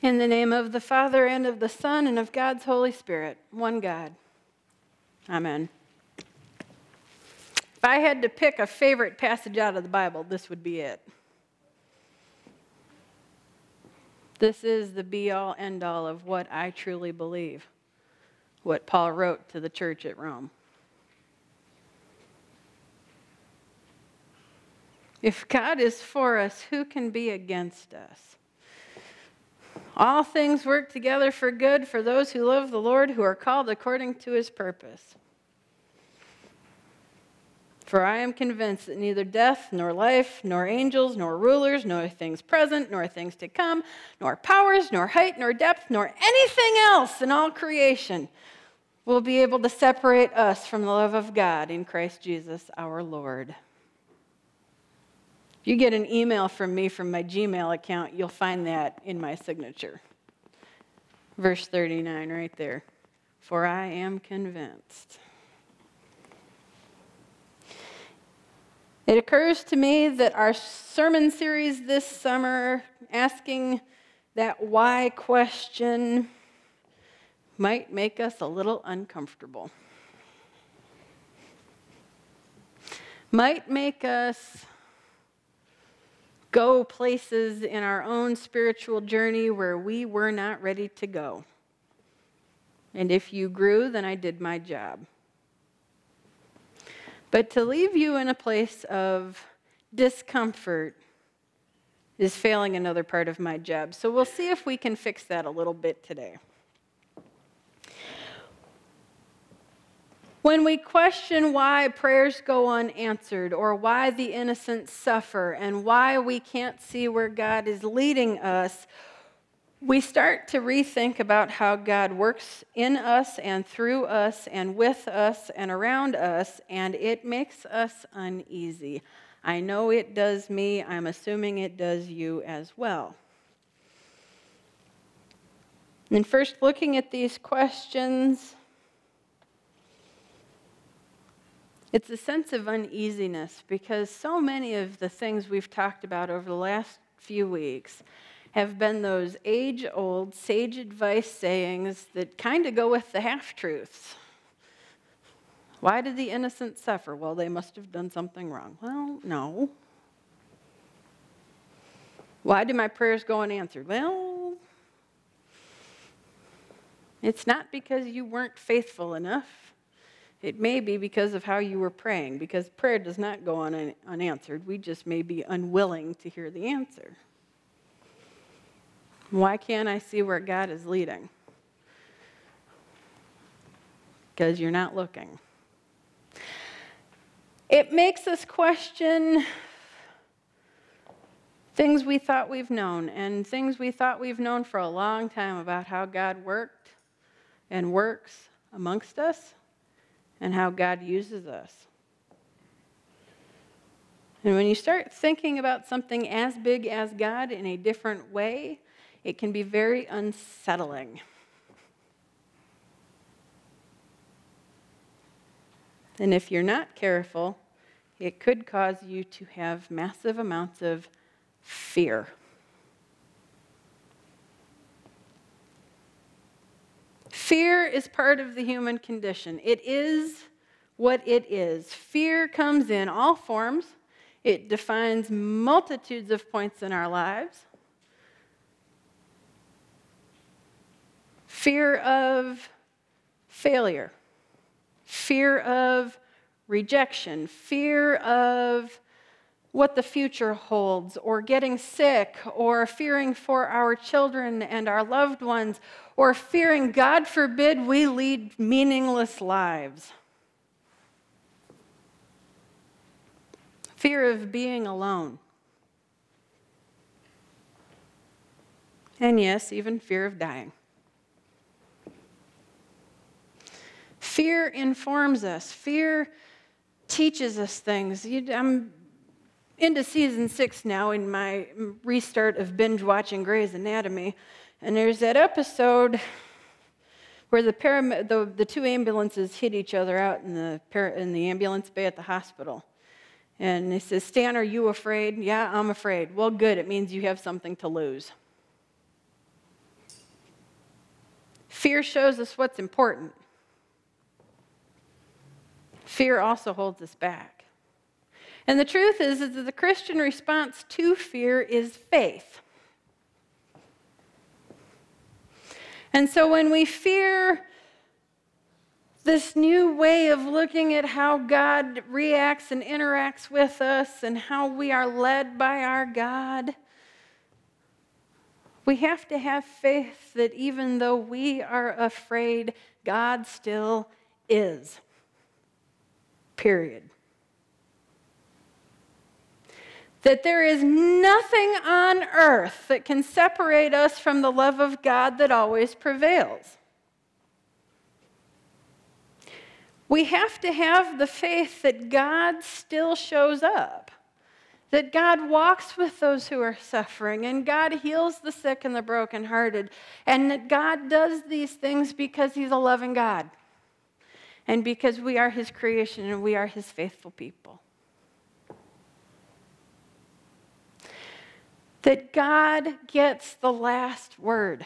In the name of the Father, and of the Son, and of God's Holy Spirit, one God. Amen. If I had to pick a favorite passage out of the Bible, this would be it. This is the be-all, end-all of what I truly believe, what Paul wrote to the church at Rome. If God is for us, who can be against us? All things work together for good for those who love the Lord, who are called according to his purpose. For I am convinced that neither death, nor life, nor angels, nor rulers, nor things present, nor things to come, nor powers, nor height, nor depth, nor anything else in all creation will be able to separate us from the love of God in Christ Jesus our Lord. If you get an email from me from my Gmail account, you'll find that in my signature. Verse 39 right there. For I am convinced. It occurs to me that our sermon series this summer, asking that why question, might make us a little uncomfortable. Might make us go places in our own spiritual journey where we were not ready to go. And if you grew, then I did my job. But to leave you in a place of discomfort is failing another part of my job. So we'll see if we can fix that a little bit today. When we question why prayers go unanswered, or why the innocent suffer, and why we can't see where God is leading us, we start to rethink about how God works in us and through us and with us and around us, and it makes us uneasy. I know it does me. I'm assuming it does you as well. And first, looking at these questions, it's a sense of uneasiness because so many of the things we've talked about over the last few weeks have been those age-old sage advice sayings that kind of go with the half-truths. Why did the innocent suffer? Well, they must have done something wrong. Well, no. Why did my prayers go unanswered? Well, it's not because you weren't faithful enough. It may be because of how you were praying, because prayer does not go unanswered. We just may be unwilling to hear the answer. Why can't I see where God is leading? Because you're not looking. It makes us question things we thought we've known, and things we thought we've known for a long time about how God worked and works amongst us and how God uses us. And when you start thinking about something as big as God in a different way, it can be very unsettling. And if you're not careful, it could cause you to have massive amounts of fear. Fear is part of the human condition. It is what it is. Fear comes in all forms. It defines multitudes of points in our lives. Fear of failure, fear of rejection, fear of what the future holds, or getting sick, or fearing for our children and our loved ones, or fearing, God forbid, we lead meaningless lives. Fear of being alone. And yes, even fear of dying. Fear informs us. Fear teaches us things. I'm into season 6 now in my restart of binge watching Grey's Anatomy, and there's that episode where the two ambulances hit each other out in the ambulance bay at the hospital. And he says, "Stan, are you afraid?" "Yeah, I'm afraid." "Well, good. It means you have something to lose." Fear shows us what's important. Fear also holds us back. And the truth is that the Christian response to fear is faith. And so when we fear this new way of looking at how God reacts and interacts with us and how we are led by our God, we have to have faith that even though we are afraid, God still is. Period. That there is nothing on earth that can separate us from the love of God that always prevails. We have to have the faith that God still shows up, that God walks with those who are suffering, and God heals the sick and the brokenhearted, and that God does these things because He's a loving God, and because we are His creation and we are His faithful people. That God gets the last word.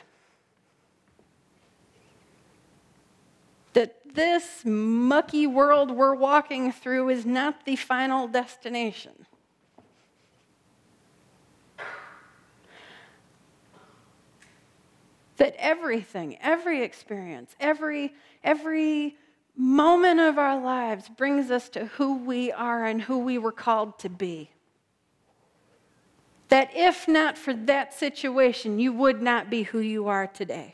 That this mucky world we're walking through is not the final destination. That everything, every experience, every moment of our lives brings us to who we are and who we were called to be. That if not for that situation, you would not be who you are today.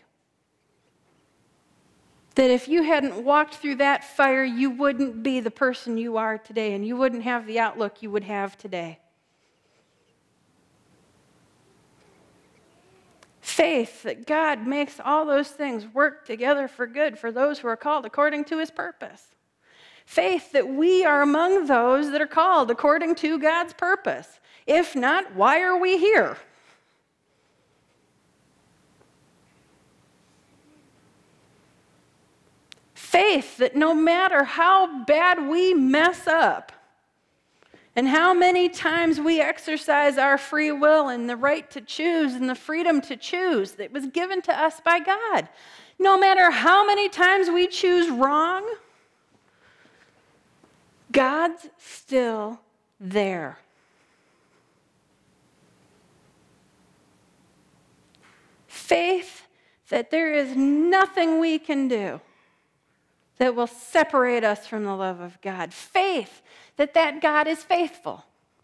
That if you hadn't walked through that fire, you wouldn't be the person you are today, and you wouldn't have the outlook you would have today. Faith that God makes all those things work together for good for those who are called according to His purpose. Faith that we are among those that are called according to God's purpose. If not, why are we here? Faith that no matter how bad we mess up and how many times we exercise our free will and the right to choose and the freedom to choose that was given to us by God, no matter how many times we choose wrong, God's still there. Faith that there is nothing we can do that will separate us from the love of God. Faith that God is faithful.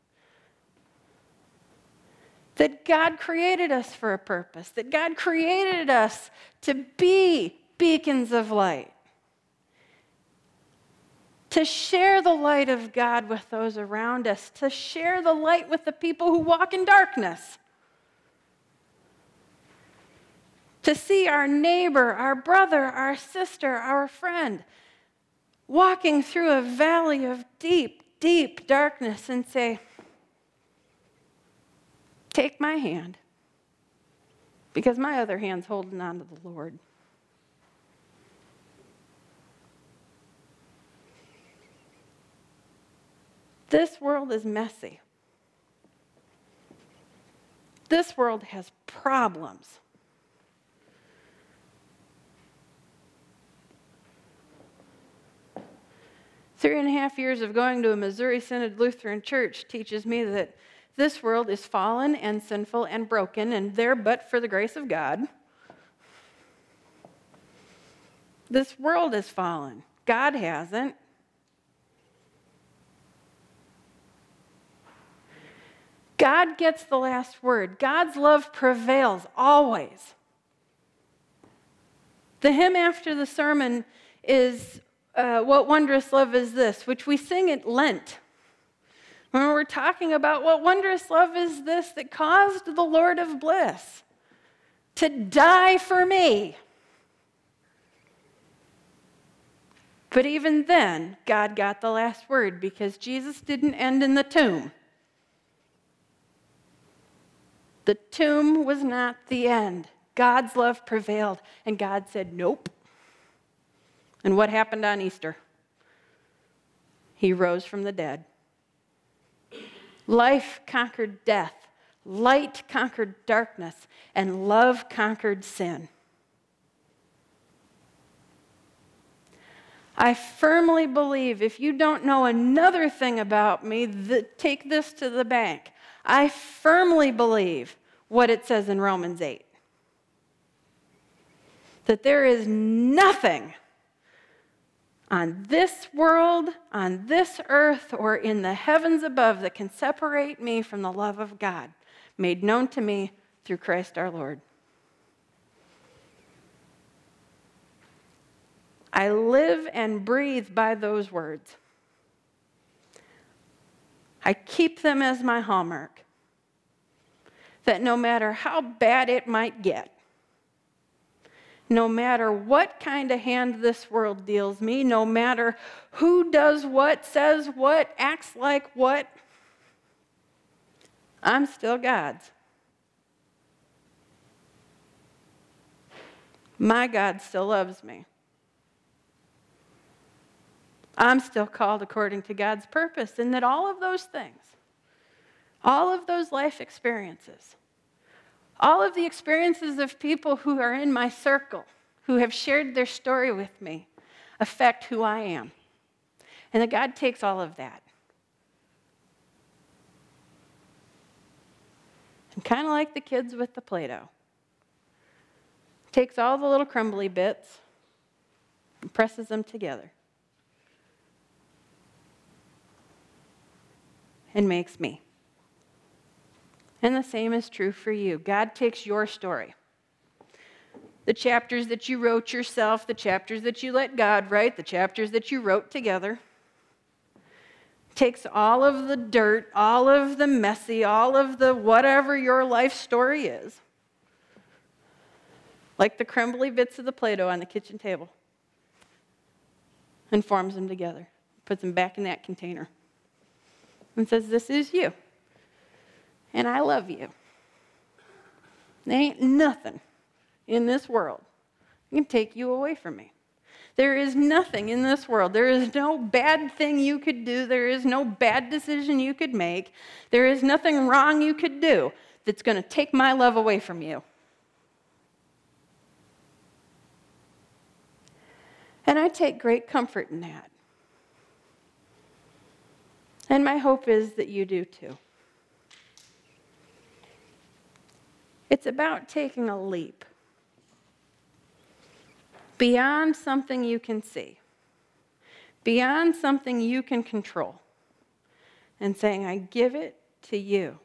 That God created us for a purpose. That God created us to be beacons of light. To share the light of God with those around us. To share the light with the people who walk in darkness. To see our neighbor, our brother, our sister, our friend walking through a valley of deep, deep darkness and say, take my hand, because my other hand's holding on to the Lord. This world is messy. This world has problems. Three and a half years of going to a Missouri Synod Lutheran church teaches me that this world is fallen and sinful and broken, and there but for the grace of God. This world is fallen. God hasn't. God gets the last word. God's love prevails always. The hymn after the sermon is What Wondrous Love Is This, which we sing at Lent. When we're talking about what wondrous love is this that caused the Lord of bliss to die for me. But even then, God got the last word because Jesus didn't end in the tomb. The tomb was not the end. God's love prevailed, and God said, nope. And what happened on Easter? He rose from the dead. Life conquered death. Light conquered darkness. And love conquered sin. I firmly believe if you don't know another thing about me, take this to the bank. I firmly believe what it says in Romans 8. That there is nothing on this world, on this earth, or in the heavens above that can separate me from the love of God, made known to me through Christ our Lord. I live and breathe by those words. I keep them as my hallmark. That no matter how bad it might get, no matter what kind of hand this world deals me, no matter who does what, says what, acts like what, I'm still God's. My God still loves me. I'm still called according to God's purpose, and that all of those things, all of those life experiences, all of the experiences of people who are in my circle, who have shared their story with me, affect who I am. And that God takes all of that. And kind of like the kids with the Play-Doh. Takes all the little crumbly bits and presses them together. And makes me. And the same is true for you. God takes your story. The chapters that you wrote yourself, the chapters that you let God write, the chapters that you wrote together. Takes all of the dirt, all of the messy, all of the whatever your life story is. Like the crumbly bits of the Play-Doh on the kitchen table. And forms them together. Puts them back in that container. And says, this is you. And I love you. There ain't nothing in this world that can take you away from me. There is nothing in this world. There is no bad thing you could do. There is no bad decision you could make. There is nothing wrong you could do that's going to take my love away from you. And I take great comfort in that. And my hope is that you do too. It's about taking a leap beyond something you can see, beyond something you can control, and saying, I give it to you.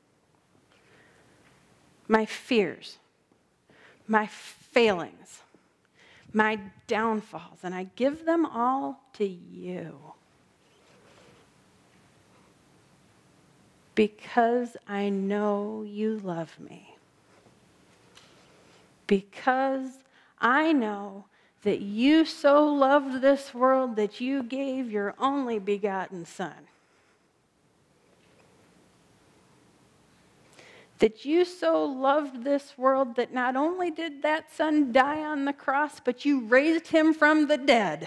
My fears, my failings, my downfalls, and I give them all to you. Because I know you love me. Because I know that you so loved this world that you gave your only begotten Son. That you so loved this world that not only did that Son die on the cross, but you raised him from the dead.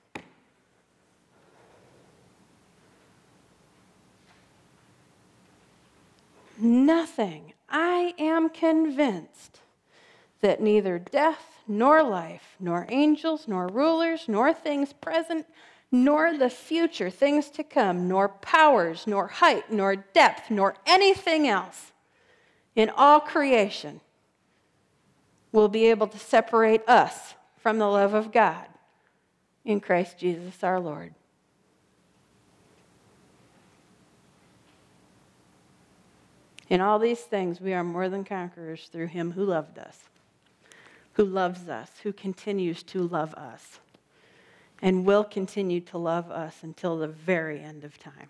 Nothing, I am convinced, that neither death, nor life, nor angels, nor rulers, nor things present, nor the future things to come, nor powers, nor height, nor depth, nor anything else in all creation will be able to separate us from the love of God in Christ Jesus our Lord. In all these things, we are more than conquerors through him who loved us, who loves us, who continues to love us, and will continue to love us until the very end of time.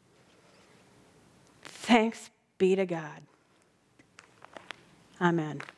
Thanks be to God. Amen.